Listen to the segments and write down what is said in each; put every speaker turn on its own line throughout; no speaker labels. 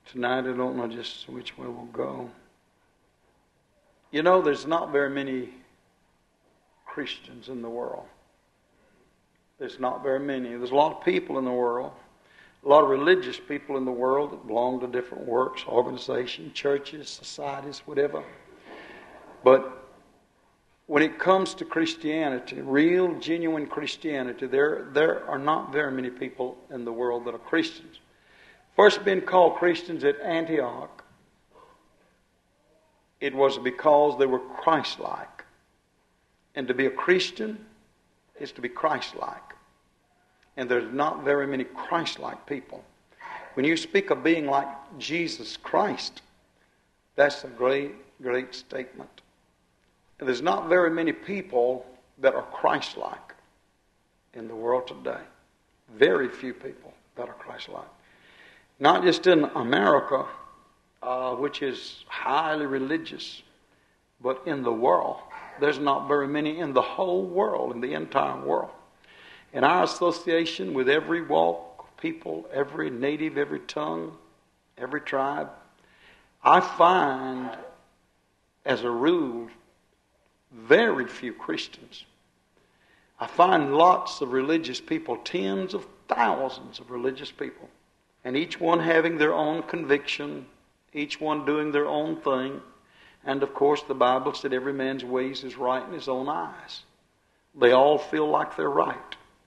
Tonight I don't know just which way we'll go. You know, there's not very many Christians in the world. There's not very many. There's a lot of people in the world. A lot of religious people in the world that belong to different works, organizations, churches, societies, whatever. But when it comes to Christianity, real, genuine Christianity, there are not very many people in the world that are Christians. First being called Christians at Antioch, it was because they were Christ-like. And to be a Christian is to be Christ-like. And there's not very many Christ-like people. When you speak of being like Jesus Christ, that's a great, great statement. And there's not very many people that are Christ-like in the world today. Very few people that are Christ-like. Not just in America, which is highly religious, but in the world. There's not very many in the whole world, in the entire world. In our association with every walk of people, every native, every tongue, every tribe, I find, as a rule, very few Christians. I find lots of religious people, tens of thousands of religious people, and each one having their own conviction, each one doing their own thing. And of course the Bible said every man's ways is right in his own eyes. They all feel like they're right.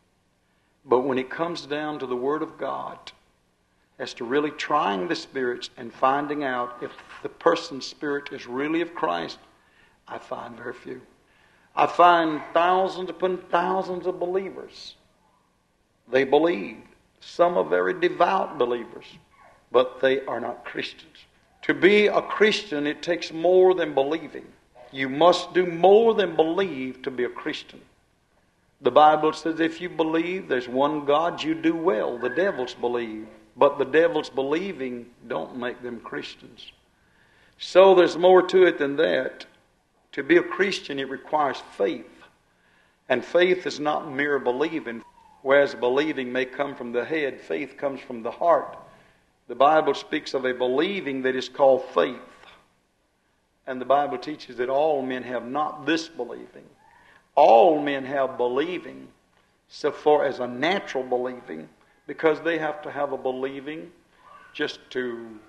But when it comes down to the Word of God, as to really trying the spirits and finding out if the person's spirit is really of Christ, I find very few. I find thousands upon thousands of believers. They believe. Some are very devout believers, but they are not Christians. To be a Christian, it takes more than believing. You must do more than believe to be a Christian. The Bible says if you believe there's one God, you do well. The devils believe. But the devils believing don't make them Christians. So there's more to it than that. To be a Christian, it requires faith. And faith is not mere believing. Whereas believing may come from the head, faith comes from the heart. The Bible speaks of a believing that is called faith. And the Bible teaches that all men have not this believing. All men have believing, so far as a natural believing, because they have to have a believing just to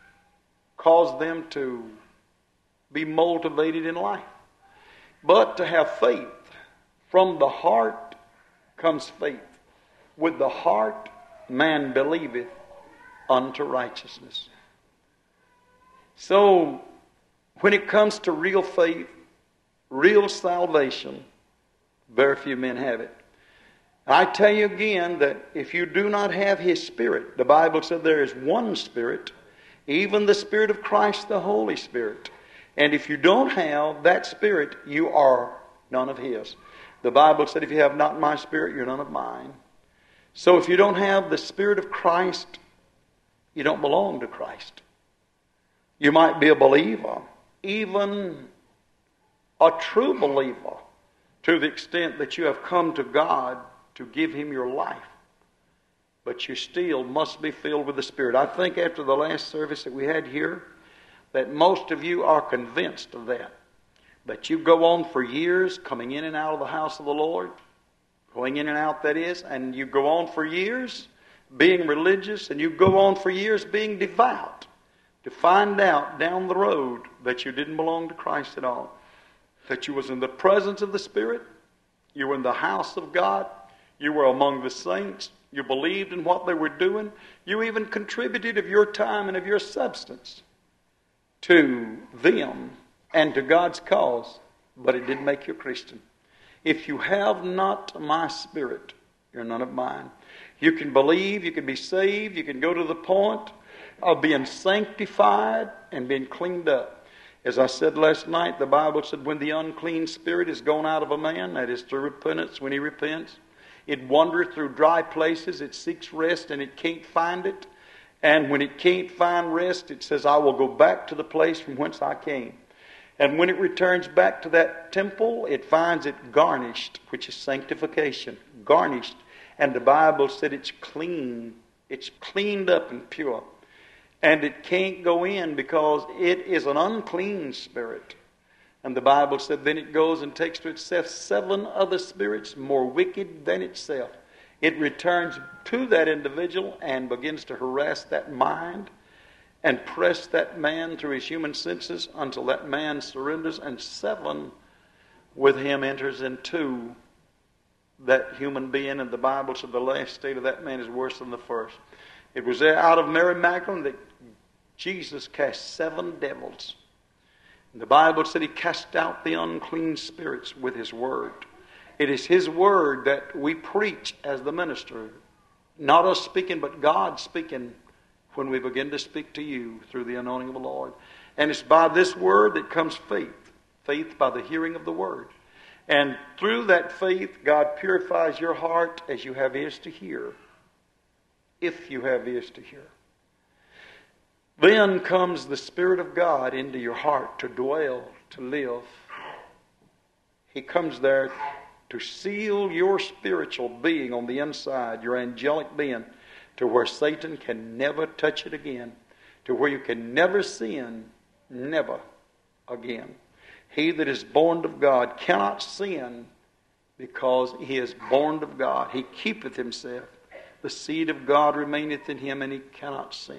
cause them to be motivated in life. But to have faith, from the heart comes faith. With the heart man believeth unto righteousness. So, when it comes to real faith, real salvation, very few men have it. I tell you again that if you do not have His Spirit, the Bible said there is one Spirit, even the Spirit of Christ, the Holy Spirit. And if you don't have that Spirit, you are none of His. The Bible said if you have not my Spirit, you're none of mine. So if you don't have the Spirit of Christ, you don't belong to Christ. You might be a believer, even a true believer, to the extent that you have come to God to give Him your life. But you still must be filled with the Spirit. I think after the last service that we had here, that most of you are convinced of that. That you go on for years coming in and out of the house of the Lord, going in and out, that is, and you go on for years being religious, and you go on for years being devout, to find out down the road that you didn't belong to Christ at all. That you was in the presence of the Spirit, you were in the house of God, you were among the saints, you believed in what they were doing, you even contributed of your time and of your substance to them and to God's cause, but it didn't make you a Christian. If you have not my Spirit, you're none of mine. You can believe, you can be saved, you can go to the point of being sanctified and being cleaned up. As I said last night, the Bible said when the unclean spirit is gone out of a man, that is through repentance, when he repents, it wandereth through dry places, it seeks rest and it can't find it. And when it can't find rest, it says, I will go back to the place from whence I came. And when it returns back to that temple, it finds it garnished, which is sanctification, garnished. And the Bible said it's clean, it's cleaned up and pure. And it can't go in because it is an unclean spirit. And the Bible said then it goes and takes to itself 7 other spirits more wicked than itself. It returns to that individual and begins to harass that mind and press that man through his human senses until that man surrenders, and 7 with him enters into that human being. And the Bible said the last state of that man is worse than the first. It was out of Mary Magdalene that Jesus cast 7 devils. And the Bible said he cast out the unclean spirits with his word. It is his word that we preach as the minister. Not us speaking, but God speaking when we begin to speak to you through the anointing of the Lord. And it's by this word that comes faith. Faith by the hearing of the word. And through that faith, God purifies your heart as you have ears to hear. If you have ears to hear. Then comes the Spirit of God into your heart to dwell, to live. He comes there to seal your spiritual being on the inside, your angelic being, to where Satan can never touch it again, to where you can never sin, never again. He that is born of God cannot sin because he is born of God. He keepeth himself. The seed of God remaineth in him, and he cannot sin.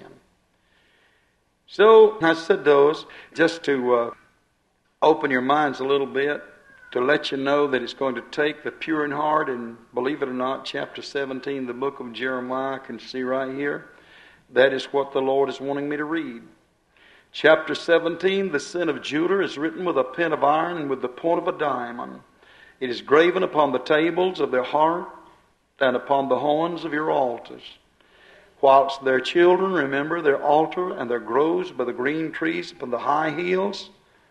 So I said those just to open your minds a little bit, to let you know that it's going to take the pure in heart. And believe it or not, chapter 17, the book of Jeremiah, I can see right here, that is what the Lord is wanting me to read. Chapter 17, the sin of Judah is written with a pen of iron and with the point of a diamond. It is graven upon the tables of their heart and upon the horns of your altars. Whilst their children remember their altar and their groves by the green trees upon the high hills.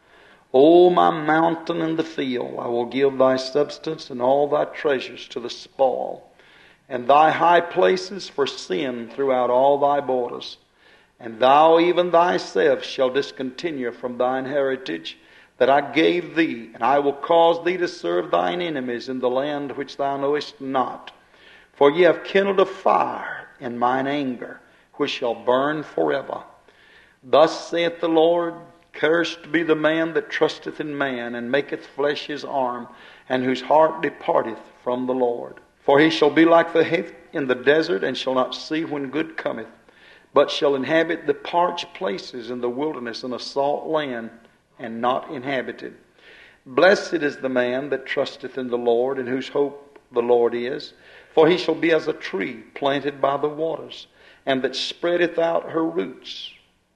O my mountain and the field, I will give thy substance and all thy treasures to the spoil, and thy high places for sin throughout all thy borders. And thou even thyself shall discontinue from thine heritage that I gave thee, and I will cause thee to serve thine enemies in the land which thou knowest not. For ye have kindled a fire in mine anger, which shall burn forever. Thus saith the Lord, cursed be the man that trusteth in man, and maketh flesh his arm, and whose heart departeth from the Lord. For he shall be like the heath in the desert, and shall not see when good cometh, but shall inhabit the parched places in the wilderness in a salt land, and not inhabited. Blessed is the man that trusteth in the Lord, in whose hope the Lord is. For he shall be as a tree planted by the waters, and that spreadeth out her roots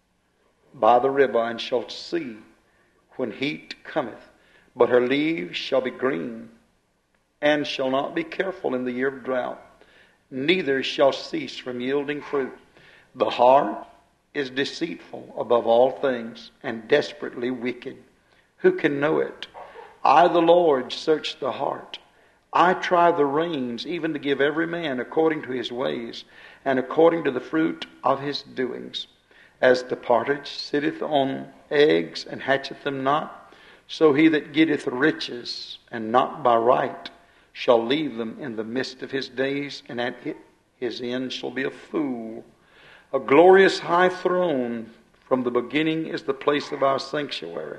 by the river, and shall see when heat cometh. But her leaves shall be green, and shall not be careful in the year of drought, neither shall cease from yielding fruit. The heart is deceitful above all things, and desperately wicked. Who can know it? I, the Lord, search the heart. I try the reins, even to give every man according to his ways, and according to the fruit of his doings. As the partridge sitteth on eggs, and hatcheth them not, so he that getteth riches, and not by right, shall leave them in the midst of his days, and at his end shall be a fool. A glorious high throne from the beginning is the place of our sanctuary.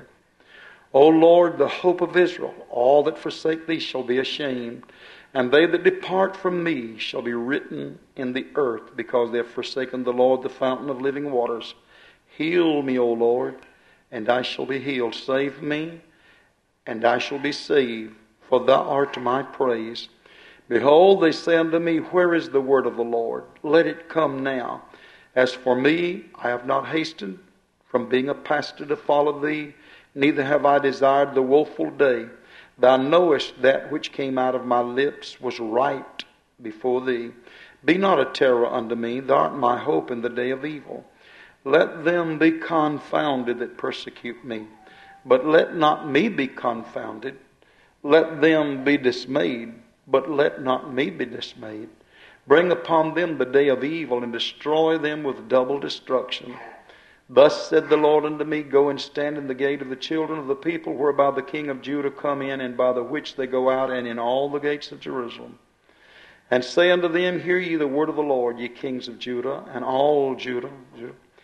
O Lord, the hope of Israel, all that forsake thee shall be ashamed, and they that depart from me shall be written in the earth, because they have forsaken the Lord, the fountain of living waters. Heal me, O Lord, and I shall be healed. Save me, and I shall be saved, for thou art my praise. Behold, they say unto me, where is the word of the Lord? Let it come now. As for me, I have not hastened from being a pastor to follow thee, neither have I desired the woeful day. Thou knowest that which came out of my lips was right before thee. Be not a terror unto me, thou art my hope in the day of evil. Let them be confounded that persecute me, but let not me be confounded. Let them be dismayed, but let not me be dismayed. Bring upon them the day of evil, and destroy them with double destruction. Thus said the Lord unto me, go and stand in the gate of the children of the people, whereby the king of Judah come in, and by the which they go out, and in all the gates of Jerusalem. And say unto them, hear ye the word of the Lord, ye kings of Judah, and all Judah,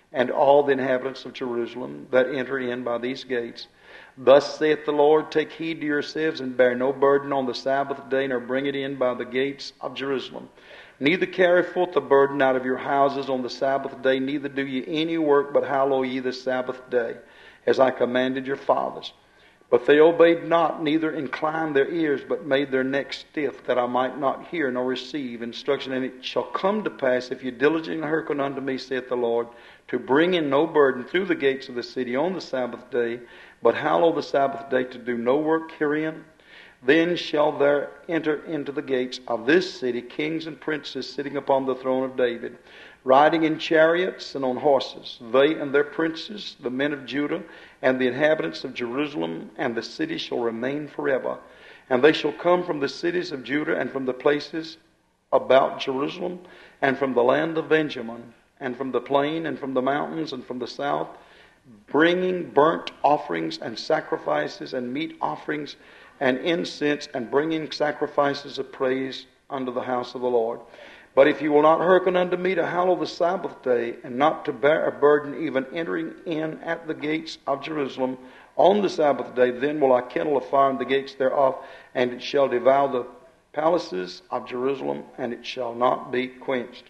and all the inhabitants of Jerusalem that enter in by these gates. Thus saith the Lord, take heed to yourselves, and bear no burden on the Sabbath day, nor bring it in by the gates of Jerusalem. Neither carry forth the burden out of your houses on the Sabbath day, neither do ye any work, but hallow ye the Sabbath day, as I commanded your fathers. But they obeyed not, neither inclined their ears, but made their necks stiff, that I might not hear nor receive instruction. And it shall come to pass, if you diligently hearken unto me, saith the Lord, to bring in no burden through the gates of the city on the Sabbath day, but hallow the Sabbath day to do no work herein, then shall there enter into the gates of this city kings and princes sitting upon the throne of David, riding in chariots and on horses, they and their princes, the men of Judah, and the inhabitants of Jerusalem, and the city shall remain forever. And they shall come from the cities of Judah, and from the places about Jerusalem, and from the land of Benjamin, and from the plain, and from the mountains, and from the south, bringing burnt offerings and sacrifices and meat offerings and incense, and bringing sacrifices of praise unto the house of the Lord. But if you will not hearken unto me to hallow the Sabbath day, and not to bear a burden, even entering in at the gates of Jerusalem on the Sabbath day, then will I kindle a fire in the gates thereof, and it shall devour the palaces of Jerusalem, and it shall not be quenched.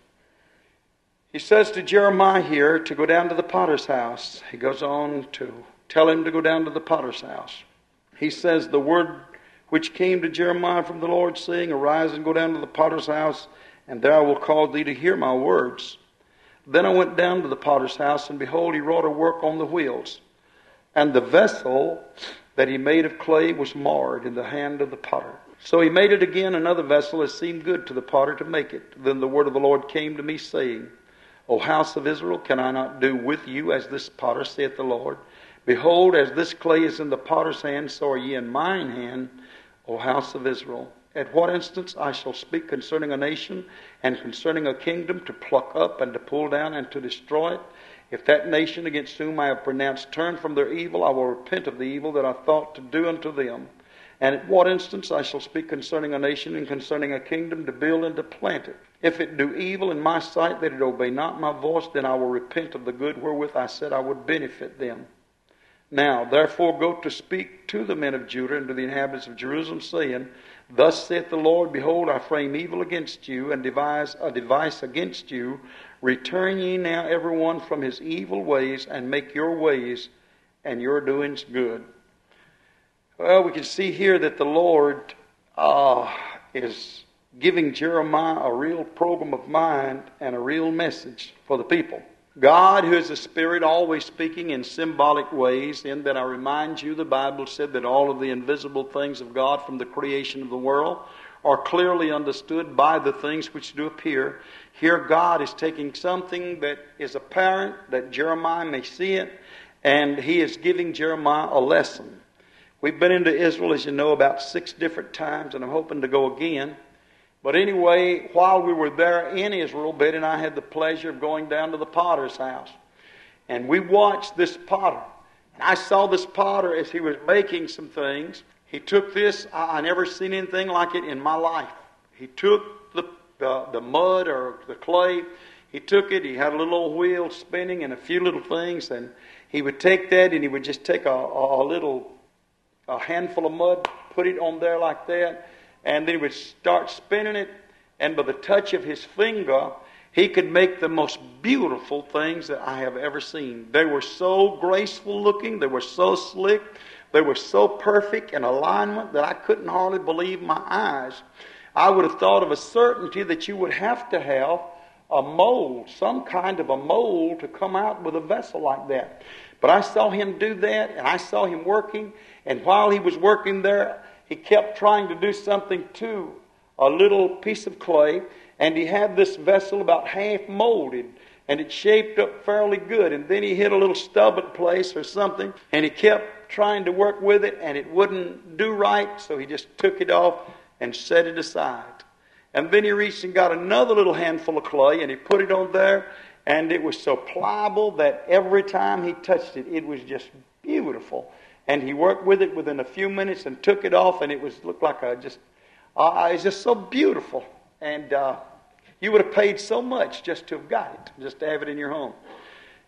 He says to Jeremiah here to go down to the potter's house. He goes on to tell him to go down to the potter's house. He says, the word which came to Jeremiah from the Lord, saying, arise and go down to the potter's house, and there I will cause thee to hear my words. Then I went down to the potter's house, and behold, he wrought a work on the wheels. And the vessel that he made of clay was marred in the hand of the potter. So he made it again another vessel as seemed good to the potter to make it. Then the word of the Lord came to me, saying, O house of Israel, can I not do with you as this potter, saith the Lord? Behold, as this clay is in the potter's hand, so are ye in mine hand, O house of Israel. At what instance I shall speak concerning a nation and concerning a kingdom, to pluck up and to pull down and to destroy it. If that nation against whom I have pronounced turn from their evil, I will repent of the evil that I thought to do unto them. And at what instance I shall speak concerning a nation and concerning a kingdom, to build and to plant it. If it do evil in my sight, that it obey not my voice, then I will repent of the good wherewith I said I would benefit them. Now, therefore, go to speak to the men of Judah and to the inhabitants of Jerusalem, saying, Thus saith the Lord, behold, I frame evil against you, and devise a device against you. Return ye now every one from his evil ways, and make your ways and your doings good. Well, we can see here that the Lord is giving Jeremiah a real program of mind and a real message for the people. God, who is a spirit, always speaking in symbolic ways, in that I remind you, the Bible said that all of the invisible things of God from the creation of the world are clearly understood by the things which do appear. Here God is taking something that is apparent, that Jeremiah may see it, and he is giving Jeremiah a lesson. We've been into Israel, as you know, about 6 different times, and I'm hoping to go again. But anyway, while we were there in Israel, Betty and I had the pleasure of going down to the potter's house. And we watched this potter. And I saw this potter as he was making some things. He took this, I never seen anything like it in my life. He took the mud or the clay. He took it, he had a little old wheel spinning and a few little things. And he would take that and he would just take a handful of mud, put it on there like that. And then he would start spinning it, and by the touch of his finger, he could make the most beautiful things that I have ever seen. They were so graceful looking, they were so slick, they were so perfect in alignment that I couldn't hardly believe my eyes. I would have thought of a certainty that you would have to have a mold, some kind of a mold, to come out with a vessel like that. But I saw him do that, and I saw him working, and while he was working there, he kept trying to do something to a little piece of clay, and he had this vessel about half molded, and it shaped up fairly good. And then he hit a little stubborn place or something, and he kept trying to work with it, and it wouldn't do right, so he just took it off and set it aside. And then he reached and got another little handful of clay, and he put it on there, and it was so pliable that every time he touched it, it was just beautiful. And he worked with it within a few minutes and took it off, and it looked like it's just so beautiful. And you would have paid so much just to have got it, just to have it in your home.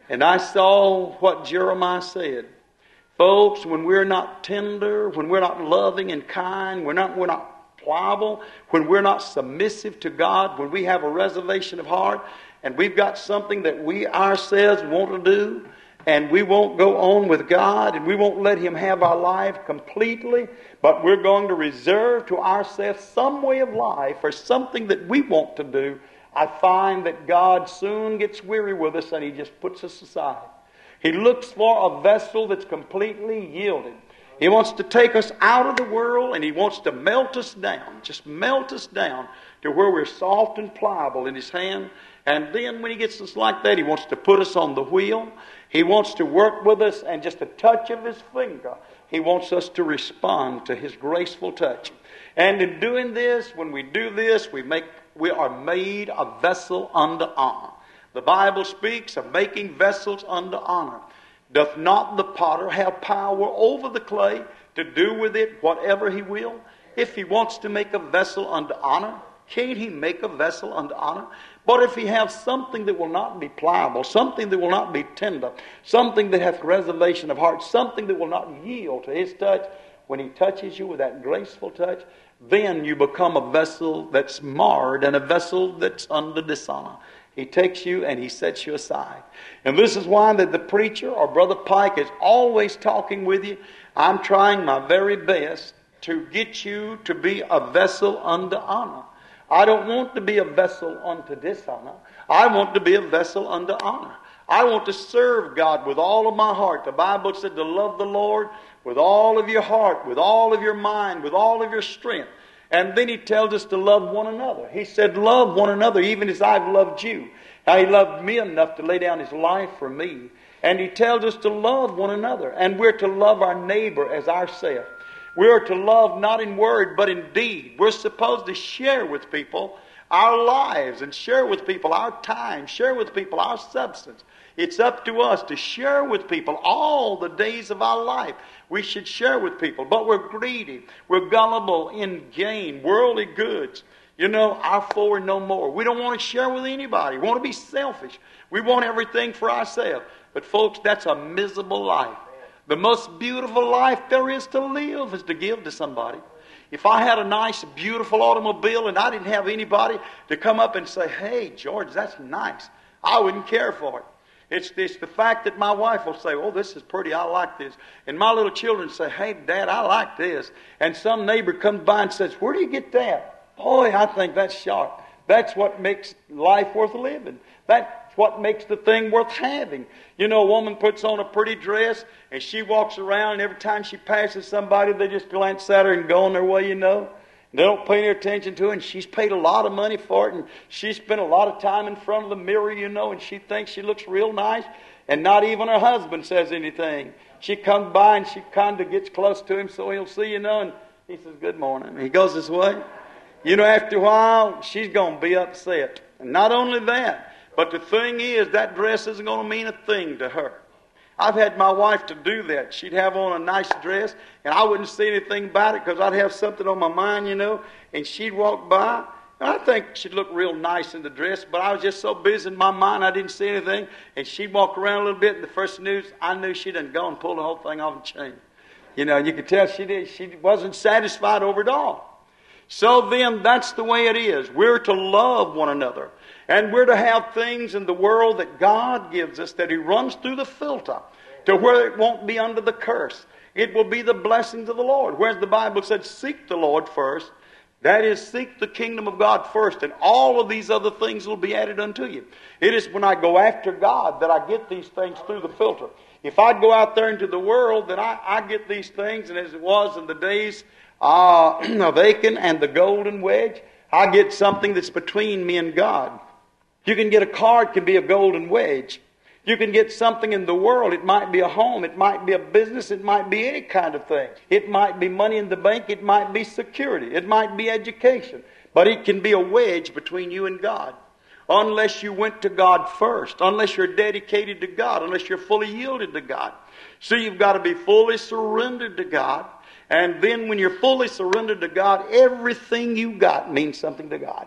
And I saw what Jeremiah said. Folks, when we're not tender, when we're not loving and kind, we're not pliable, when we're not submissive to God, when we have a reservation of heart, and we've got something that we ourselves want to do, and we won't go on with God, and we won't let Him have our life completely, but we're going to reserve to ourselves some way of life or something that we want to do, I find that God soon gets weary with us and He just puts us aside. He looks for a vessel that's completely yielded. He wants to take us out of the world and He wants to melt us down, just melt us down to where we're soft and pliable in His hand. And then when He gets us like that, He wants to put us on the wheel. He wants to work with us, and just a touch of His finger, He wants us to respond to His graceful touch. And in doing this, when we do this, we are made a vessel unto honor. The Bible speaks of making vessels unto honor. Doth not the potter have power over the clay to do with it whatever he will? If he wants to make a vessel unto honor, can't he make a vessel unto honor? But if he has something that will not be pliable, something that will not be tender, something that hath reservation of heart, something that will not yield to his touch, when he touches you with that graceful touch, then you become a vessel that's marred and a vessel that's under dishonor. He takes you and he sets you aside. And this is why that the preacher or Brother Pike is always talking with you. I'm trying my very best to get you to be a vessel unto honor. I don't want to be a vessel unto dishonor. I want to be a vessel unto honor. I want to serve God with all of my heart. The Bible said to love the Lord with all of your heart, with all of your mind, with all of your strength. And then He tells us to love one another. He said, love one another even as I've loved you. Now He loved me enough to lay down His life for me. And He tells us to love one another. And we're to love our neighbor as ourselves. We're to love not in word but in deed. We're supposed to share with people our lives and share with people our time, share with people our substance. It's up to us to share with people all the days of our life. We should share with people, but we're greedy. We're gullible in gain, worldly goods. You know, our forward no more. We don't want to share with anybody. We want to be selfish. We want everything for ourselves. But folks, that's a miserable life. The most beautiful life there is to live is to give to somebody. If I had a nice, beautiful automobile and I didn't have anybody to come up and say, hey, George, that's nice, I wouldn't care for it. It's the fact that my wife will say, oh, this is pretty, I like this. And my little children say, hey, Dad, I like this. And some neighbor comes by and says, where do you get that? Boy, I think that's sharp. That's what makes life worth living. That's what makes the thing worth having. You know, a woman puts on a pretty dress and she walks around and every time she passes somebody, they just glance at her and go on their way, you know. They don't pay any attention to her, and she's paid a lot of money for it, and she spent a lot of time in front of the mirror, you know, and she thinks she looks real nice, and not even her husband says anything. She comes by and she kind of gets close to him so he'll see, you know, and he says, good morning. And he goes this way. You know, after a while, she's going to be upset. And not only that, but the thing is, that dress isn't going to mean a thing to her. I've had my wife to do that. She'd have on a nice dress, and I wouldn't see anything about it because I'd have something on my mind, you know, and she'd walk by, and I think she'd look real nice in the dress, but I was just so busy in my mind I didn't see anything, and she'd walk around a little bit, and the first news, I knew she'd done gone and pulled the whole thing off and changed. You know, you could tell she wasn't satisfied over it all. So then, that's the way it is. We're to love one another. And we're to have things in the world that God gives us that He runs through the filter to where it won't be under the curse. It will be the blessings of the Lord. Whereas the Bible said, seek the Lord first. That is, seek the kingdom of God first, and all of these other things will be added unto you. It is when I go after God that I get these things through the filter. If I go out there into the world, then I get these things, and as it was in the days of Achan and the golden wedge, I get something that's between me and God. You can get a car, it can be a golden wedge. You can get something in the world. It might be a home. It might be a business. It might be any kind of thing. It might be money in the bank. It might be security. It might be education. But it can be a wedge between you and God. Unless you went to God first. Unless you're dedicated to God. Unless you're fully yielded to God. So you've got to be fully surrendered to God. And then when you're fully surrendered to God, everything you got means something to God.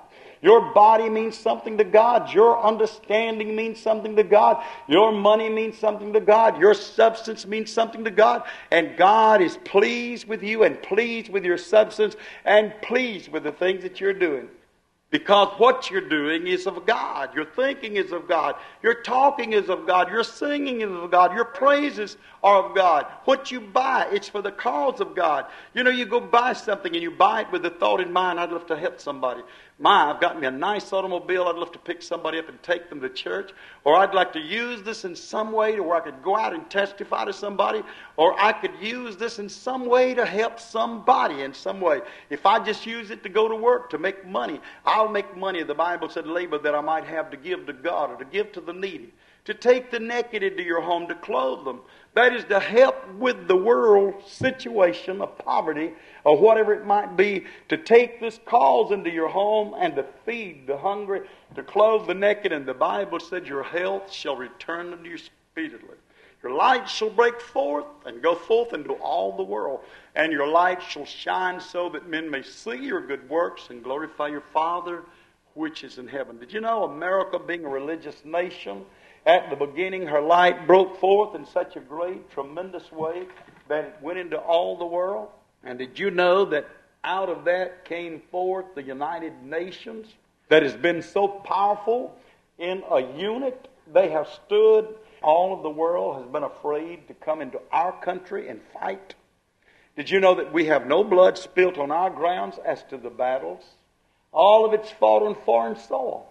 Your body means something to God. Your understanding means something to God. Your money means something to God. Your substance means something to God. And God is pleased with you and pleased with your substance and pleased with the things that you're doing. Because what you're doing is of God. Your thinking is of God. Your talking is of God. Your singing is of God. Your praises are of God. What you buy, it's for the cause of God. You know, you go buy something and you buy it with the thought in mind, I'd love to help somebody. I've got me a nice automobile. I'd love to pick somebody up and take them to church. Or I'd like to use this in some way to where I could go out and testify to somebody. Or I could use this in some way to help somebody in some way. If I just use it to go to work, to make money, I'll make money. The Bible said labor that I might have to give to God or to give to the needy. To take the naked into your home, to clothe them. That is to help with the world situation of poverty or whatever it might be. To take this cause into your home and to feed the hungry, to clothe the naked. And the Bible said your health shall return unto you speedily. Your light shall break forth and go forth into all the world. And your light shall shine so that men may see your good works and glorify your Father which is in heaven. Did you know America, being a religious nation, at the beginning her light broke forth in such a great, tremendous way that it went into all the world? And did you know that out of that came forth the United Nations that has been so powerful in a unit? They have stood. All of the world has been afraid to come into our country and fight. Did you know that we have no blood spilt on our grounds as to the battles? All of it's fought on foreign soil.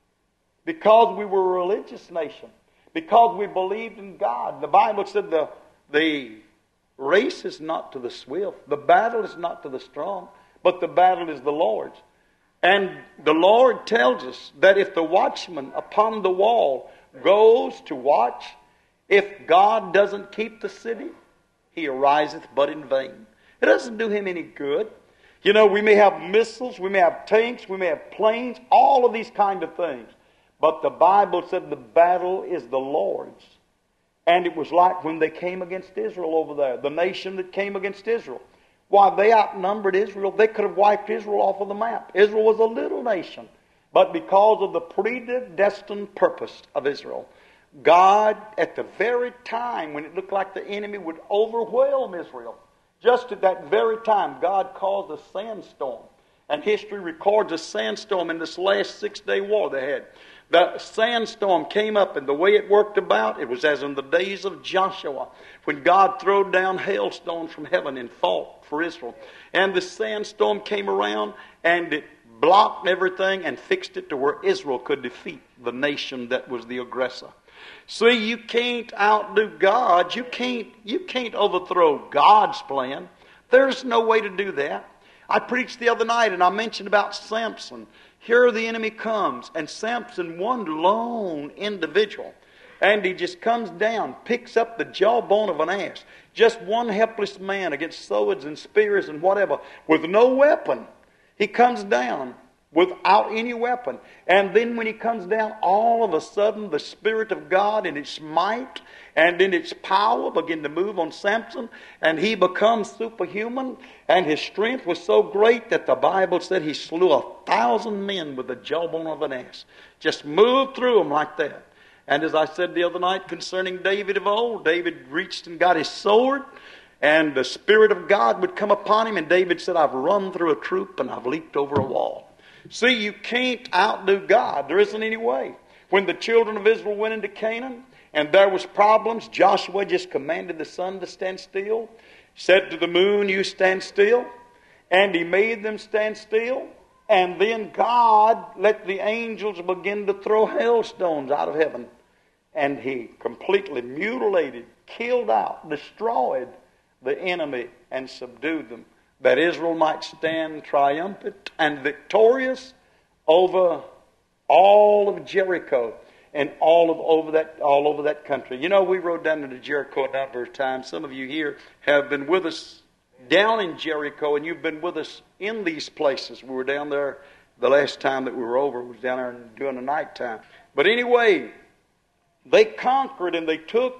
Because we were a religious nation. Because we believed in God. The Bible said the race is not to the swift. The battle is not to the strong. But the battle is the Lord's. And the Lord tells us that if the watchman upon the wall goes to watch, if God doesn't keep the city, he ariseth but in vain. It doesn't do him any good. You know, we may have missiles, we may have tanks, we may have planes, all of these kind of things. But the Bible said the battle is the Lord's. And it was like when they came against Israel over there, the nation that came against Israel. Why, they outnumbered Israel. They could have wiped Israel off of the map. Israel was a little nation. But because of the predestined purpose of Israel, God, at the very time when it looked like the enemy would overwhelm Israel, just at that very time, God caused a sandstorm. And history records a sandstorm in this last 6-day war they had. The sandstorm came up, and the way it worked about, it was as in the days of Joshua, when God threw down hailstones from heaven and fought for Israel. And the sandstorm came around, and it blocked everything and fixed it to where Israel could defeat the nation that was the aggressor. See, you can't outdo God. You can't overthrow God's plan. There's no way to do that. I preached the other night and I mentioned about Samson. Here the enemy comes, and Samson, one lone individual, and he just comes down, picks up the jawbone of an ass. Just one helpless man against swords and spears and whatever, with no weapon. He comes down without any weapon. And then when he comes down, all of a sudden the Spirit of God in its might and in its power begin to move on Samson, and he becomes superhuman, and his strength was so great that the Bible said he slew 1,000 men with the jawbone of an ass. Just moved through them like that. And as I said the other night concerning David of old, David reached and got his sword, and the Spirit of God would come upon him, and David said, I've run through a troop and I've leaped over a wall. See, you can't outdo God. There isn't any way. When the children of Israel went into Canaan and there was problems, Joshua just commanded the sun to stand still, said to the moon, you stand still, and he made them stand still. And then God let the angels begin to throw hailstones out of heaven. And he completely mutilated, killed out, destroyed the enemy and subdued them, that Israel might stand triumphant and victorious over all of Jericho and all over that country. You know, we rode down into Jericho a number of times. Some of you here have been with us down in Jericho, and you've been with us in these places. We were down there the last time that we were over. We was down there during the nighttime. But anyway, they conquered and they took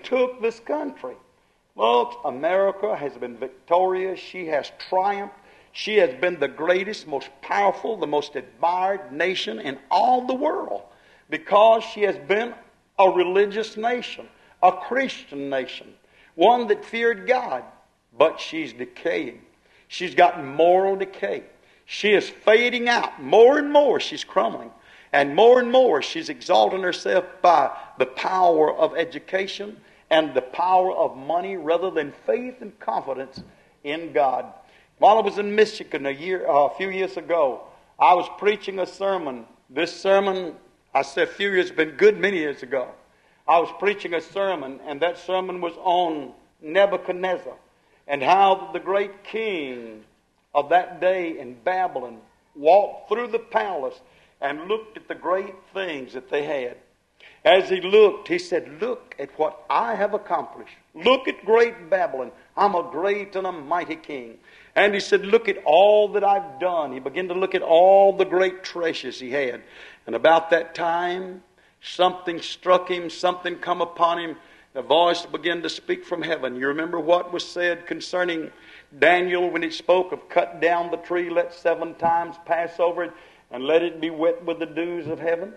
this country. Well, America has been victorious. She has triumphed. She has been the greatest, most powerful, the most admired nation in all the world because she has been a religious nation, a Christian nation, one that feared God. But she's decaying. She's got moral decay. She is fading out. More and more she's crumbling. And more she's exalting herself by the power of education and the power of money rather than faith and confidence in God. While I was in Michigan a few years ago, I was preaching a sermon. This sermon, I said a few years, it's been good many years ago. I was preaching a sermon, and that sermon was on Nebuchadnezzar and how the great king of that day in Babylon walked through the palace and looked at the great things that they had. As he looked, he said, "Look at what I have accomplished. Look at great Babylon. I'm a great and a mighty king." And he said, "Look at all that I've done." He began to look at all the great treasures he had. And about that time, something struck him, something come upon him. The voice began to speak from heaven. You remember what was said concerning Daniel when he spoke of cut down the tree, let 7 times pass over it, and let it be wet with the dews of heaven?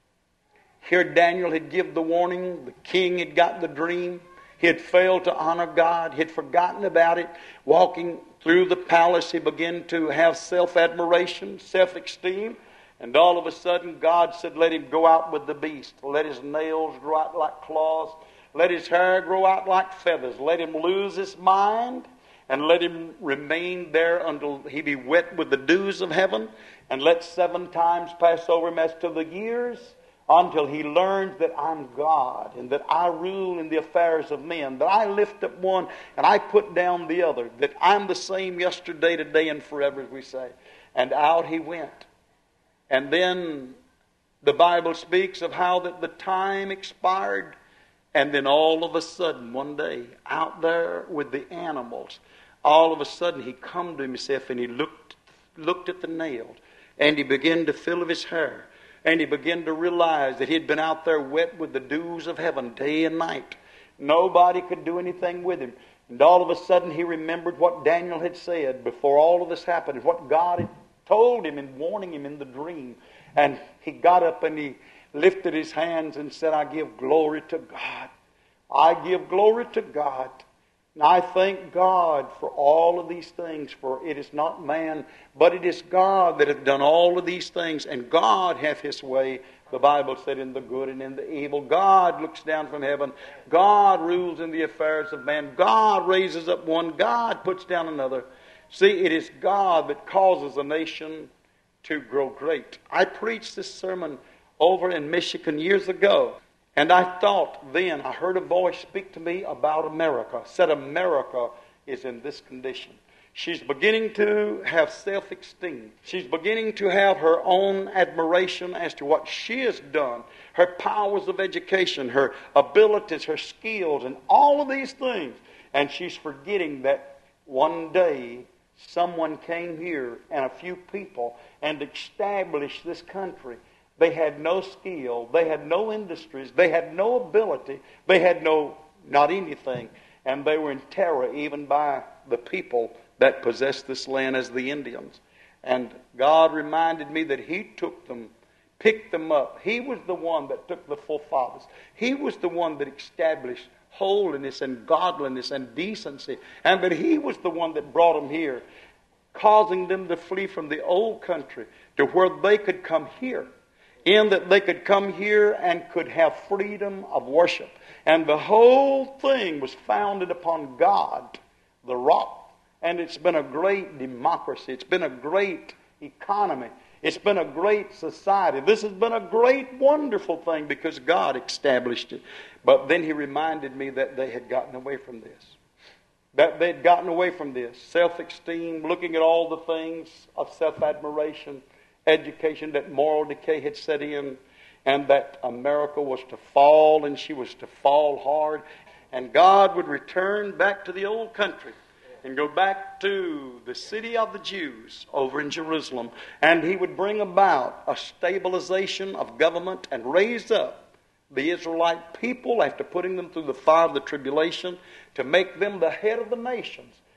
Here Daniel had given the warning. The king had got the dream. He had failed to honor God. He had forgotten about it. Walking through the palace, he began to have self-admiration, self-esteem. And all of a sudden, God said, "Let him go out with the beast. Let his nails grow out like claws. Let his hair grow out like feathers. Let him lose his mind, and let him remain there until he be wet with the dews of heaven. And let 7 times pass over him as to the years, until he learns that I'm God, and that I rule in the affairs of men, that I lift up one and I put down the other, that I'm the same yesterday, today, and forever," as we say. And out he went. And then the Bible speaks of how that the time expired. And then all of a sudden, one day, out there with the animals, all of a sudden he come to himself and he looked at the nails. And he began to feel of his hair. And he began to realize that he had been out there wet with the dews of heaven day and night. Nobody could do anything with him. And all of a sudden he remembered what Daniel had said before all of this happened, what God had told him and warning him in the dream. And he got up and he lifted his hands and said, "I give glory to God. I give glory to God. And I thank God for all of these things, for it is not man, but it is God that hath done all of these things. And God hath his way," the Bible said, "in the good and in the evil. God looks down from heaven. God rules in the affairs of man. God raises up one. God puts down another." See, it is God that causes a nation to grow great. I preached this sermon over in Michigan years ago. And I thought then, I heard a voice speak to me about America. Said America is in this condition. She's beginning to have self-esteem. She's beginning to have her own admiration as to what she has done. Her powers of education, her abilities, her skills, and all of these things. And she's forgetting that one day someone came here and a few people and established this country. They had no skill. They had no industries. They had no ability. They had not anything. And they were in terror even by the people that possessed this land as the Indians. And God reminded me that He took them, picked them up. He was the one that took the forefathers. He was the one that established holiness and godliness and decency. And that He was the one that brought them here, causing them to flee from the old country to where they could come here. In that they could come here and could have freedom of worship. And the whole thing was founded upon God, the rock. And it's been a great democracy. It's been a great economy. It's been a great society. This has been a great, wonderful thing because God established it. But then He reminded me that they had gotten away from this. That they had gotten away from this. Self-esteem, looking at all the things of self-admiration, education, that moral decay had set in, and that America was to fall, and she was to fall hard, and God would return back to the old country and go back to the city of the Jews over in Jerusalem, and He would bring about a stabilization of government and raise up the Israelite people after putting them through the fire of the tribulation to make them the head of the nations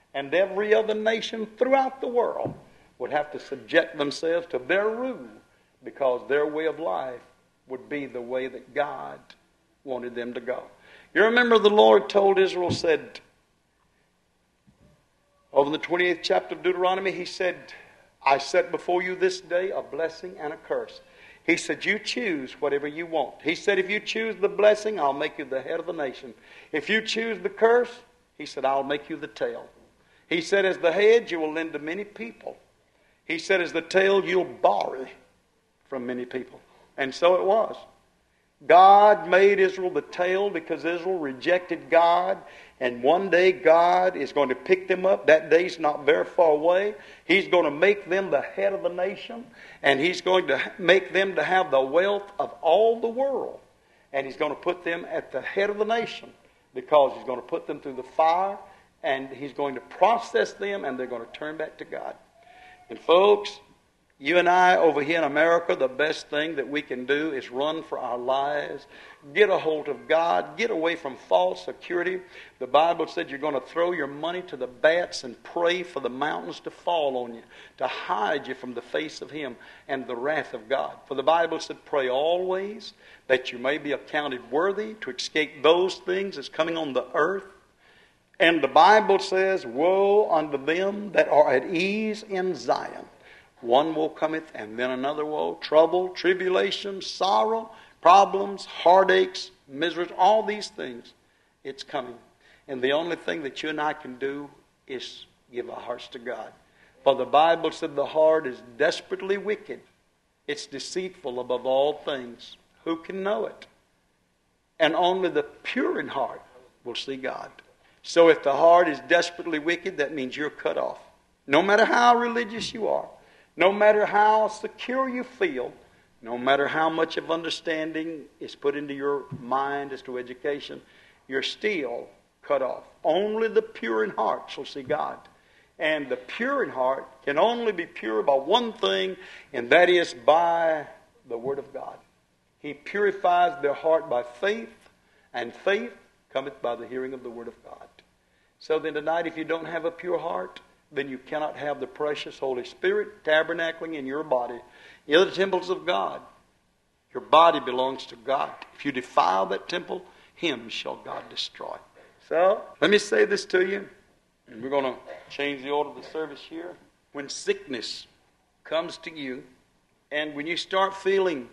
and every other nation throughout the world would have to subject themselves to their rule, because their way of life would be the way that God wanted them to go. You remember the Lord told Israel, said, over in the 28th chapter of Deuteronomy, He said, I set before you this day a blessing and a curse. He said, you choose whatever you want. He said, if you choose the blessing, I'll make you the head of the nation. If you choose the curse, He said, I'll make you the tail. He said, as the head, you will lend to many people. He said, as the tail, you'll borrow from many people. And so it was. God made Israel the tail because Israel rejected God. And one day God is going to pick them up. That day's not very far away. He's going to make them the head of the nation. And He's going to make them to have the wealth of all the world. And He's going to put them at the head of the nation, because He's going to put them through the fire. And He's going to process them, and they're going to turn back to God. And folks, you and I over here in America, the best thing that we can do is run for our lives. Get a hold of God. Get away from false security. The Bible said you're going to throw your money to the bats and pray for the mountains to fall on you, to hide you from the face of Him and the wrath of God. For the Bible said, pray always that you may be accounted worthy to escape those things that's coming on the earth. And the Bible says, woe unto them that are at ease in Zion. One woe cometh, and then another woe. Trouble, tribulation, sorrow, problems, heartaches, miseries, all these things. It's coming. And the only thing that you and I can do is give our hearts to God. For the Bible said the heart is desperately wicked. It's deceitful above all things. Who can know it? And only the pure in heart will see God. So if the heart is desperately wicked, that means you're cut off. No matter how religious you are, no matter how secure you feel, no matter how much of understanding is put into your mind as to education, you're still cut off. Only the pure in heart shall see God. And the pure in heart can only be pure by one thing, and that is by the Word of God. He purifies their heart by faith, and faith cometh by the hearing of the Word of God. So then tonight, if you don't have a pure heart, then you cannot have the precious Holy Spirit tabernacling in your body. You're the temples of God. Your body belongs to God. If you defile that temple, Him shall God destroy. So, let me say this to you, and we're going to change the order of the service here. When sickness comes to you, and when you start feeling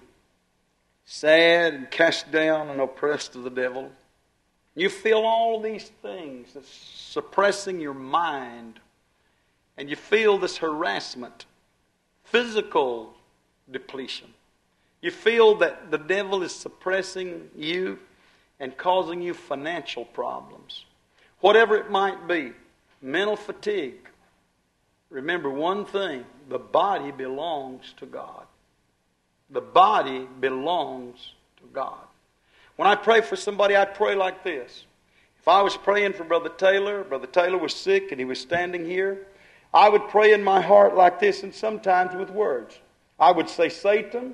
sad and cast down and oppressed of the devil, you feel all these things that's suppressing your mind, and you feel this harassment, physical depletion. You feel that the devil is suppressing you and causing you financial problems. Whatever it might be, mental fatigue. Remember one thing, the body belongs to God. The body belongs to God. When I pray for somebody, I pray like this. If I was praying for Brother Taylor was sick and he was standing here, I would pray in my heart like this, and sometimes with words. I would say, Satan,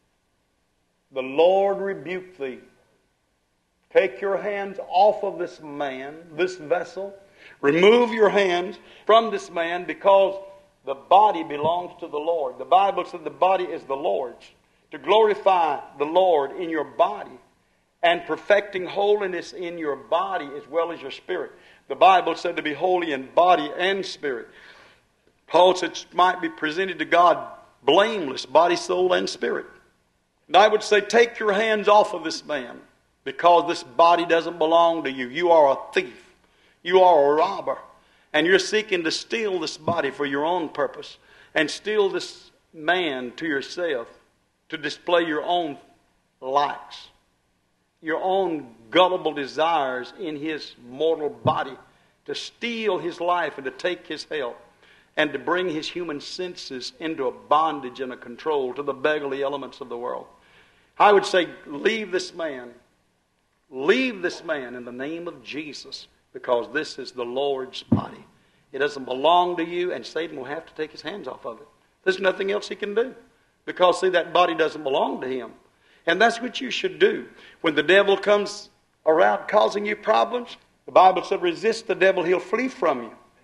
the Lord rebuke thee. Take your hands off of this man, this vessel. Remove your hands from this man, because the body belongs to the Lord. The Bible said the body is the Lord's. To glorify the Lord in your body and perfecting holiness in your body as well as your spirit. The Bible said to be holy in body and spirit. Paul said it might be presented to God blameless, body, soul, and spirit. And I would say, take your hands off of this man, because this body doesn't belong to you. You are a thief. You are a robber. And you're seeking to steal this body for your own purpose, and steal this man to yourself to display your own likes, your own gullible desires in his mortal body, to steal his life and to take his health, and to bring his human senses into a bondage and a control to the beggarly elements of the world. I would say, leave this man. Leave this man in the name of Jesus, because this is the Lord's body. It doesn't belong to you, and Satan will have to take his hands off of it. There's nothing else he can do, because, see, that body doesn't belong to him. And that's what you should do. When the devil comes around causing you problems, the Bible said, resist the devil, he'll flee from you.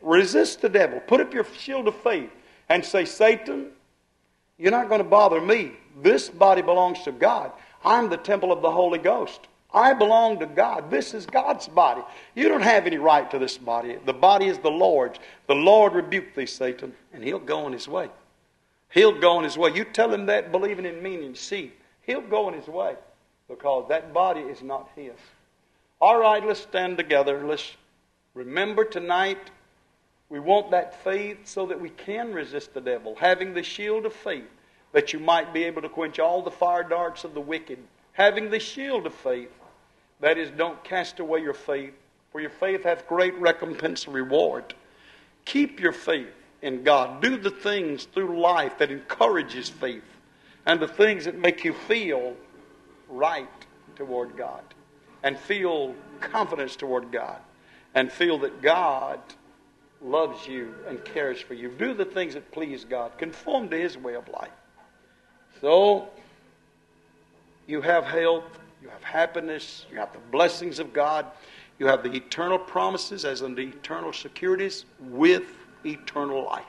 Resist the devil. Put up your shield of faith and say, Satan, you're not going to bother me. This body belongs to God. I'm the temple of the Holy Ghost. I belong to God. This is God's body. You don't have any right to this body. The body is the Lord's. The Lord rebuke thee, Satan, and he'll go on his way. He'll go on his way. You tell him that, believing in me and see. He'll go on his way because that body is not his. All right, let's stand together. Let's remember tonight we want that faith so that we can resist the devil, having the shield of faith, that you might be able to quench all the fire darts of the wicked. Having the shield of faith, that is, don't cast away your faith, for your faith hath great recompense and reward. Keep your faith in God. Do the things through life that encourages faith and the things that make you feel right toward God and feel confidence toward God and feel that God loves you and cares for you. Do the things that please God. Conform to His way of life. So, you have health, you have happiness, you have the blessings of God, you have the eternal promises as in the eternal securities with eternal life.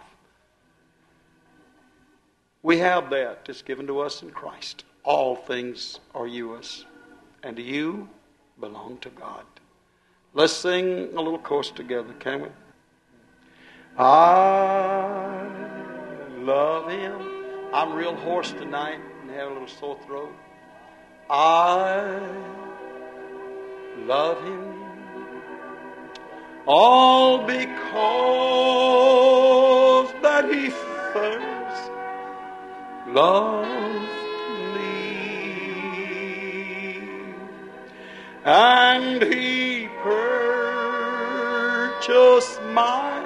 We have that that's given to us in Christ. All things are yours, and you belong to God. Let's sing a little chorus together, can we? I love Him. I'm real hoarse tonight and have a little sore throat. I love Him, all because that He first loved me, and He purchased my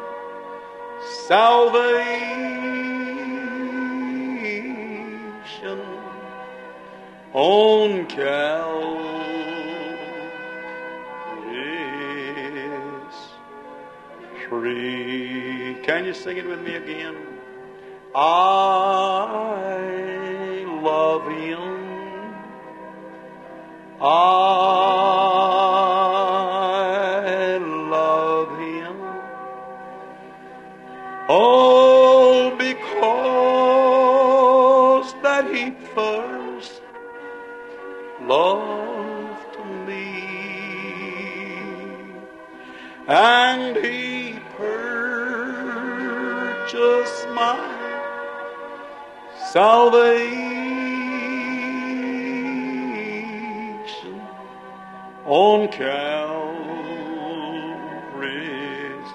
salvation on Calvary's tree. Can you sing it with me again? I love Him. I love Him. All because that He first loved me, and He purchased my salvation on Calvary's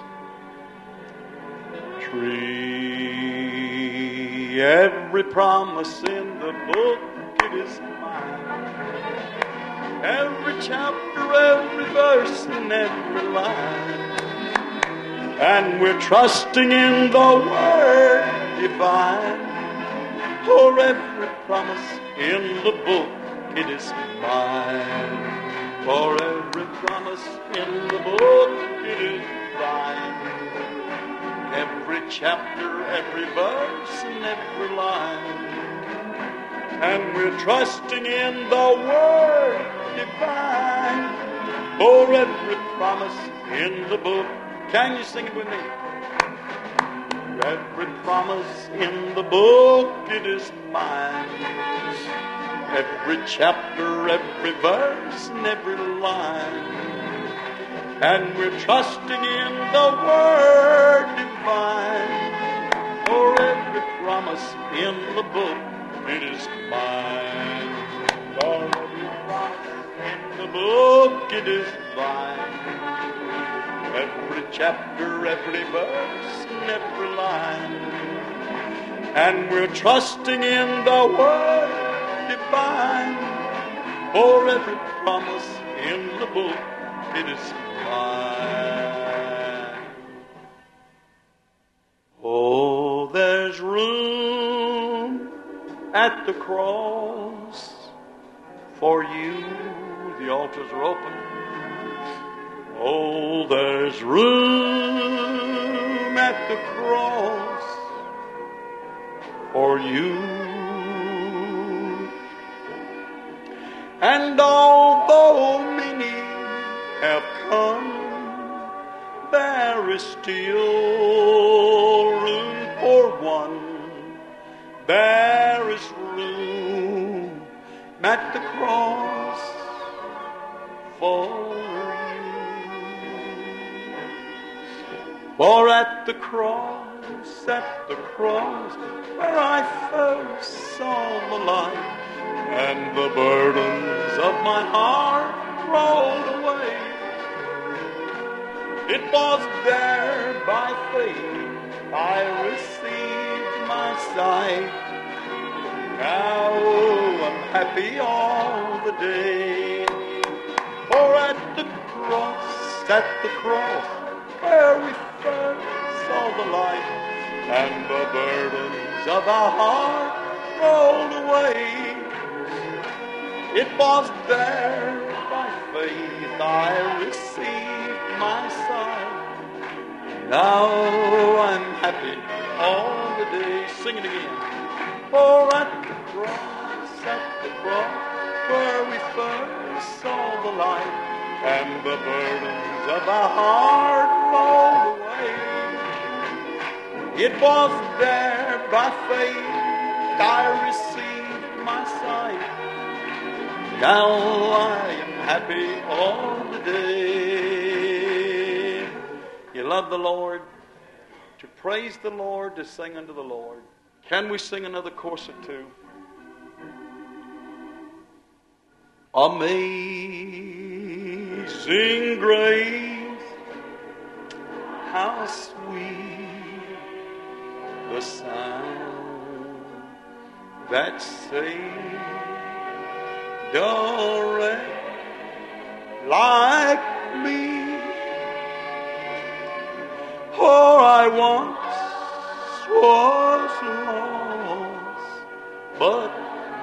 tree. Every promise in the book, it is mine. Every chapter, every verse, and every line. And we're trusting in the Word divine. For every promise in the book, it is mine. For every promise in the book, it is thine. Every chapter, every verse, and every line. And we're trusting in the Word divine. For every promise in the book. Can you sing it with me? Every promise in the book, it is mine. Every chapter, every verse, and every line. And we're trusting in the Word divine. For every promise in the book, it is mine. For every promise in the book, it is thine. Every chapter, every verse, and every line. And we're trusting in the Word divine. For every promise in the book, it is mine. Oh, there's room at the cross for you. The altars are open. Oh, there's room at the cross for you. And although many have come, there there is still room for one. There is room at the cross for you. For at the cross, where I first saw the light, and the burdens of my heart rolled away. It was there by faith I received my sight. Now I'm happy all the day. For at the cross, where we first saw the light, and the burdens of our heart rolled away. It was there by faith I received my sight. Now I'm happy all the day. Sing it again. For at the cross, where we first saw the light, and the burdens of our heart rolled away. It was there by faith I received my sight. Now I am happy all the day. You love the Lord, to praise the Lord, to sing unto the Lord. Can we sing another chorus or two? Amazing grace, how sweet the sound that saved a wretch like me. For I once was lost, but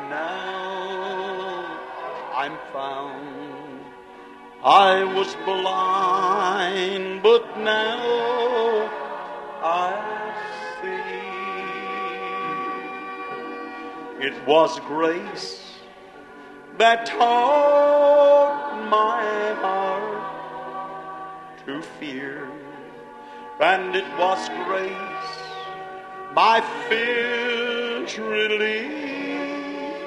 now I'm found. I was blind, but now I see. It was grace that taught my heart to fear, and it was grace my fears relieved.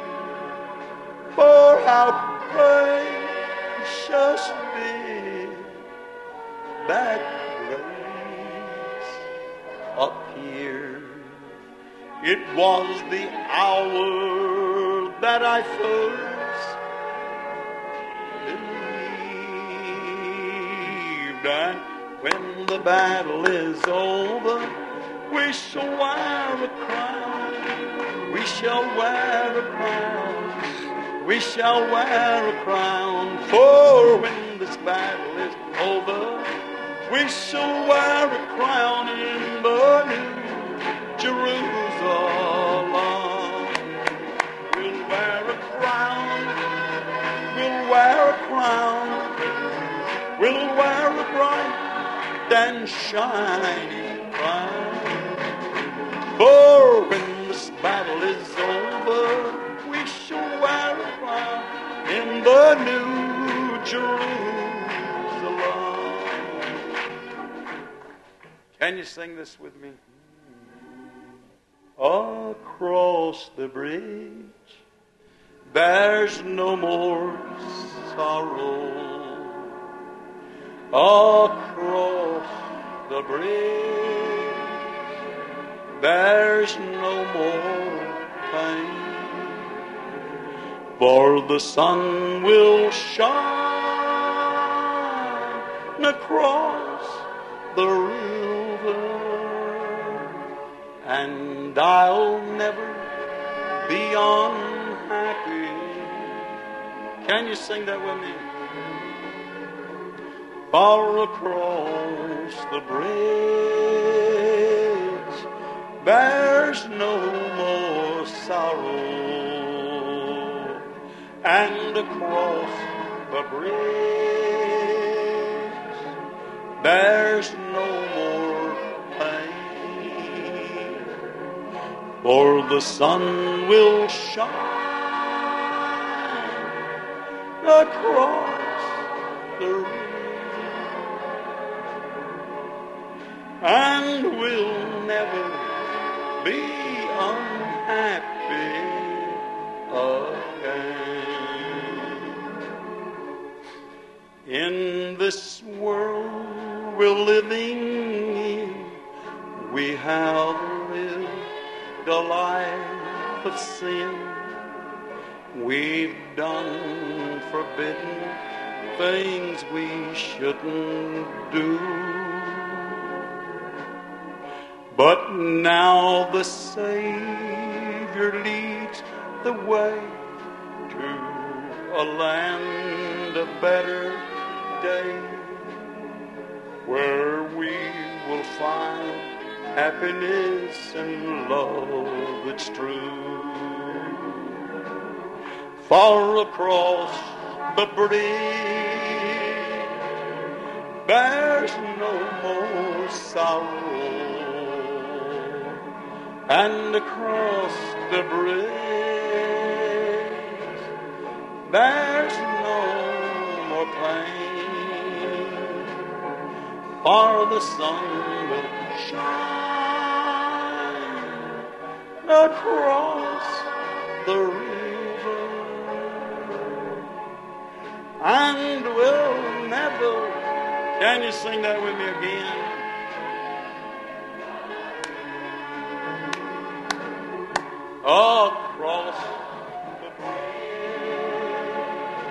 For how precious did that grace appear. It was the hour that I first believed, and when the battle is over, we shall wear a crown. We shall wear a crown. We shall wear a crown. For when this battle is over, we shall wear a crown in the New Jerusalem. We'll wear a crown. We'll wear a crown. We'll wear a bright and shining crown. For when this battle is over, we shall wear a crown in the New Jerusalem. Can you sing this with me? Across the bridge, there's no more sorrow. Across the bridge, there's no more pain. For the sun will shine across the river, and I'll never be unhappy. Can you sing that with me? Far across the bridge, there's no more sorrow, and across the bridge, there's no more pain. For the sun will shine across the river, and will never be unhappy again. In this world we're living in, we have lived a life of sin. We've done forbidden things we shouldn't do. But now the Savior leads the way to a land of better days, where we will find happiness and love that's true. Far across the bridge, there's no more sorrow, and across the bridge, there's no more pain, for the sun will shine across the river, and will never. Can you sing that with me again? Across the bridge,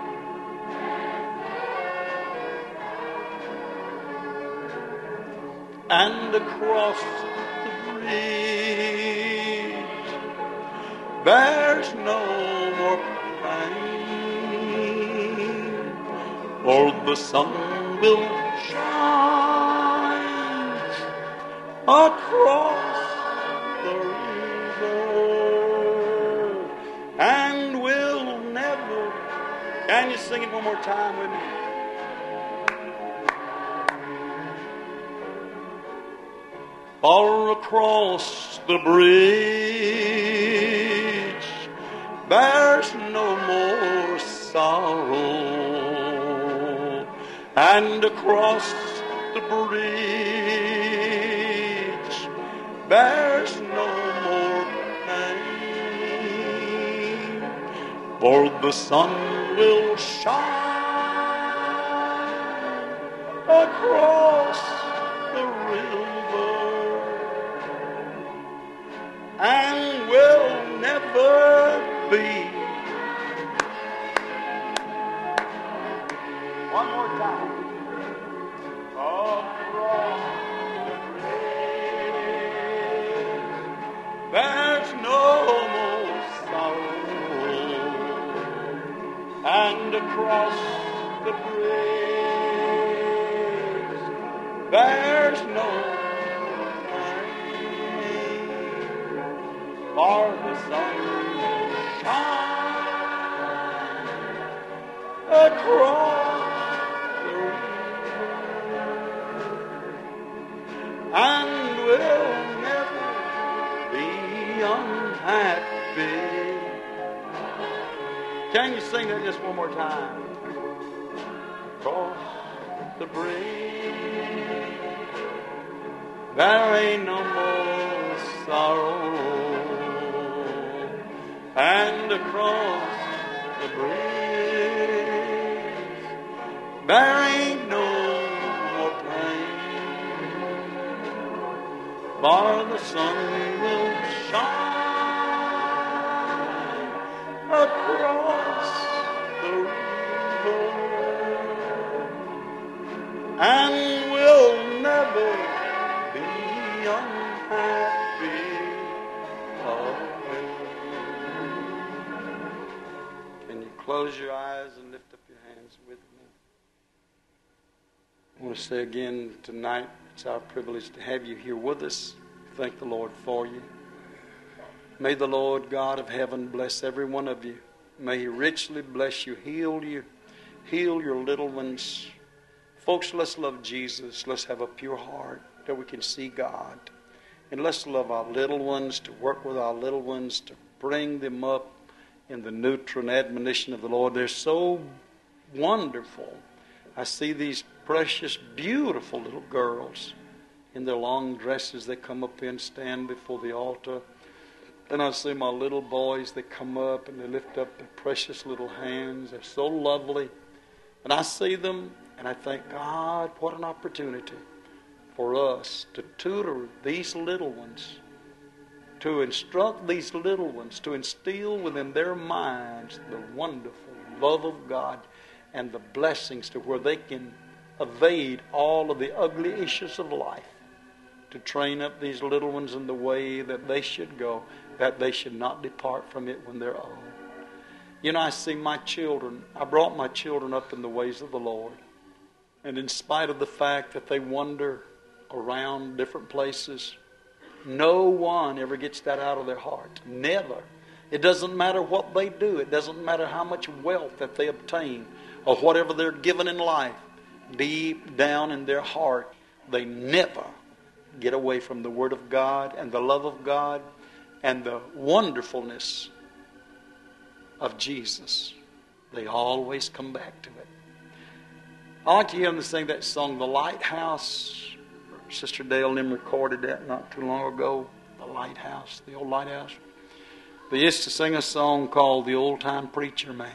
and across the bridge, there's no more pain, for the sun will shine across the river, and will never. Can you sing it one more time with me? Far across the bridge, there's no more sorrow, and across the bridge, there's no more pain, for the sun will shine across the river, and will never be. One more time. Across the bridge, there's no more sorrow, and across the bridge, there's no pain, for the sun will shine across the river, and will never be unhappy. Can you sing that just one more time? Across the bridge, there ain't no more sorrow, and across the bridge, there ain't no more pain, for the sun will shine across the river, and will never be unhappy again. Can you close your eyes and lift up your hands with me? I want to say again tonight, it's our privilege to have you here with us. Thank the Lord for you. May the Lord God of heaven bless every one of you. May He richly bless you, heal your little ones. Folks, let's love Jesus. Let's have a pure heart that we can see God. And let's love our little ones, to work with our little ones, to bring them up in the nurture and admonition of the Lord. They're so wonderful. I see these precious, beautiful little girls. in their long dresses, they come up and stand before the altar. Then I see my little boys, they come up and they lift up their precious little hands. They're so lovely. And I see them and I think, God, what an opportunity for us to tutor these little ones, to instruct these little ones, to instill within their minds the wonderful love of God and the blessings to where they can evade all of the ugly issues of life, to train up these little ones in the way that they should go, that they should not depart from it when they're old. You know, I see my children, I brought my children up in the ways of the Lord. And in spite of the fact that they wander around different places, no one ever gets that out of their heart. Never. It doesn't matter what they do. It doesn't matter how much wealth that they obtain or whatever they're given in life. Deep down in their heart, they never get away from the Word of God and the love of God and the wonderfulness of Jesus. They always come back to it. I like to hear them sing that song, The Lighthouse. Sister Dale Nim recorded that not too long ago. The Lighthouse, the old lighthouse. They used to sing a song called The Old Time Preacher Man.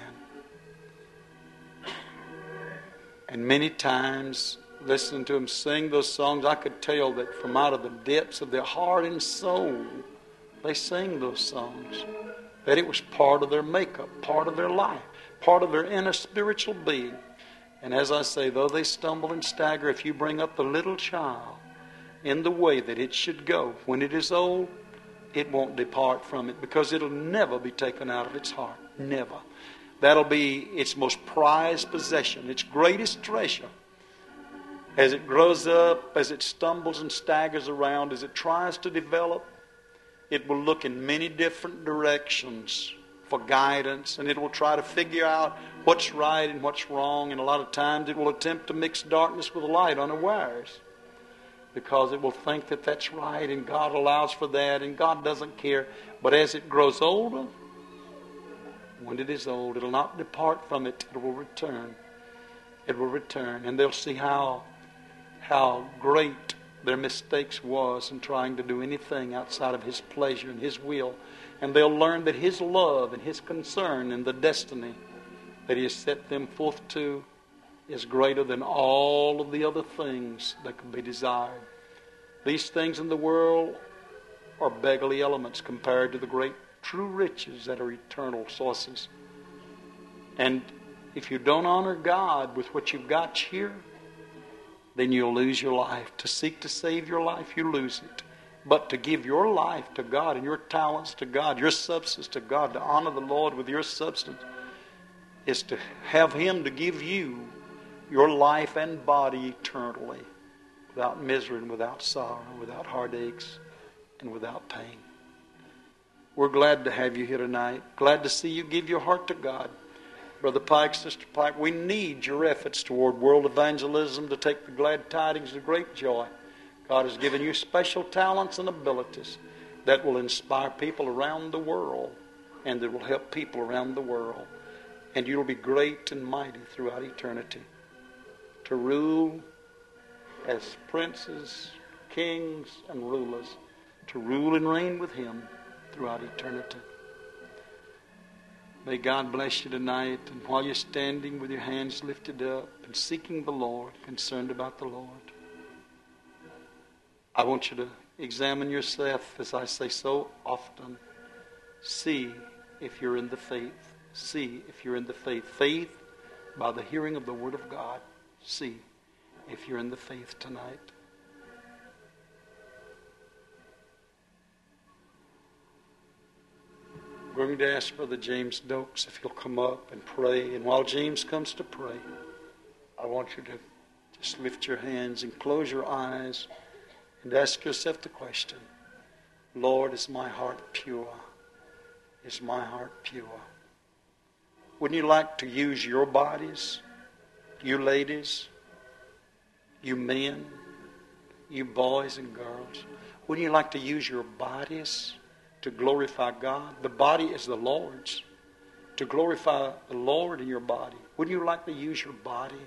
And many times, listening to them sing those songs, I could tell that from out of the depths of their heart and soul, they sing those songs. That it was part of their makeup, part of their life, part of their inner spiritual being. And as I say, though they stumble and stagger, if you bring up the little child in the way that it should go, when it is old, it won't depart from it, because it'll never be taken out of its heart. Never. That'll be its most prized possession, its greatest treasure. As it grows up, as it stumbles and staggers around, as it tries to develop, it will look in many different directions for guidance, and it will try to figure out what's right and what's wrong, and a lot of times it will attempt to mix darkness with light unawares, because it will think that that's right, and God allows for that, and God doesn't care. But as it grows older, when it is old, it will not depart from it. It will return. It will return, and they'll see how great their mistakes was in trying to do anything outside of His pleasure and His will. And they'll learn that His love and His concern and the destiny that He has set them forth to is greater than all of the other things that can be desired. These things in the world are beggarly elements compared to the great true riches that are eternal sources. And if you don't honor God with what you've got here, then you'll lose your life. To seek to save your life, you lose it. But to give your life to God and your talents to God, your substance to God, to honor the Lord with your substance, is to have Him to give you your life and body eternally, without misery and without sorrow, without heartaches and without pain. We're glad to have you here tonight. Glad to see you give your heart to God. Brother Pike, Sister Pike, we need your efforts toward world evangelism to take the glad tidings of great joy. God has given you special talents and abilities that will inspire people around the world, and that will help people around the world. And you'll be great and mighty throughout eternity, to rule as princes, kings, and rulers, to rule and reign with Him throughout eternity. May God bless you tonight. And while you're standing with your hands lifted up and seeking the Lord, concerned about the Lord, I want you to examine yourself, as I say so often. See if you're in the faith. See if you're in the faith. Faith by the hearing of the Word of God. See if you're in the faith tonight. We're going to ask Brother James Dokes if he'll come up and pray. And while James comes to pray, I want you to just lift your hands and close your eyes and ask yourself the question, Lord, is my heart pure? Is my heart pure? Wouldn't you like to use your bodies, you ladies, you men, you boys and girls? Wouldn't you like to use your bodies to glorify God? The body is the Lord's. To glorify the Lord in your body. Wouldn't you like to use your body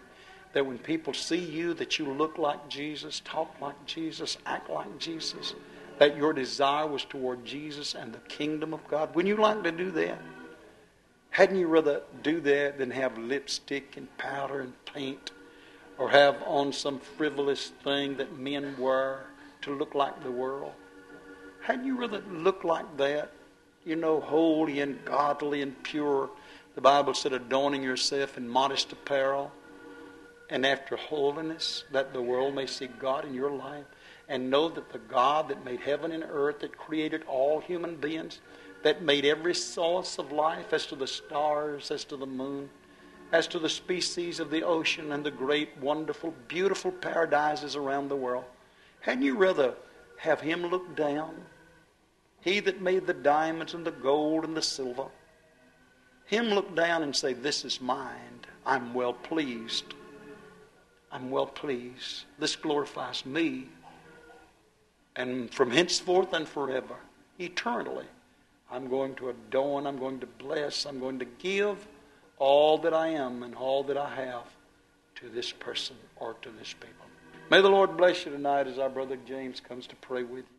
that when people see you, that you look like Jesus, talk like Jesus, act like Jesus, that your desire was toward Jesus and the kingdom of God? Wouldn't you like to do that? Hadn't you rather do that than have lipstick and powder and paint, or have on some frivolous thing that men wear to look like the world? Hadn't you rather look like that? You know, holy and godly and pure. The Bible said, adorning yourself in modest apparel, and after holiness, that the world may see God in your life, and know that the God that made heaven and earth, that created all human beings, that made every source of life, as to the stars, as to the moon, as to the species of the ocean, and the great, wonderful, beautiful paradises around the world. Hadn't you rather have Him look down? He that made the diamonds and the gold and the silver. Him look down and say, this is mine. I'm well pleased. I'm well pleased. This glorifies me. And from henceforth and forever, eternally, I'm going to adorn, I'm going to bless, I'm going to give all that I am and all that I have to this person or to this people. May the Lord bless you tonight as our brother James comes to pray with you.